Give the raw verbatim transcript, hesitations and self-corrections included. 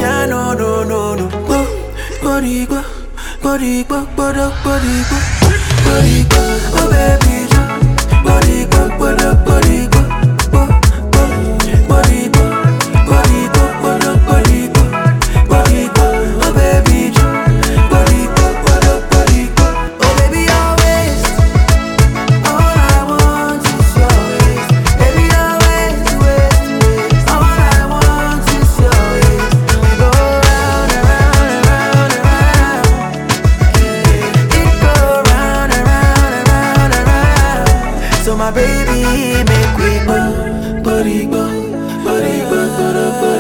piano, no, no, no. Go, boricua, boricua, boricua, boricua, boricua, oh baby, boricua, boricua, boricua, boricua, boricua, boricua, boricua, boricua, oh baby, boricua, boricua, boricua, oh baby, always, all I want is your ways, baby, always, ways, ways, all I want is your ways, and we go round and round and round and round, it go round and round and round and round, so my baby, make we go, body go, body go, body go.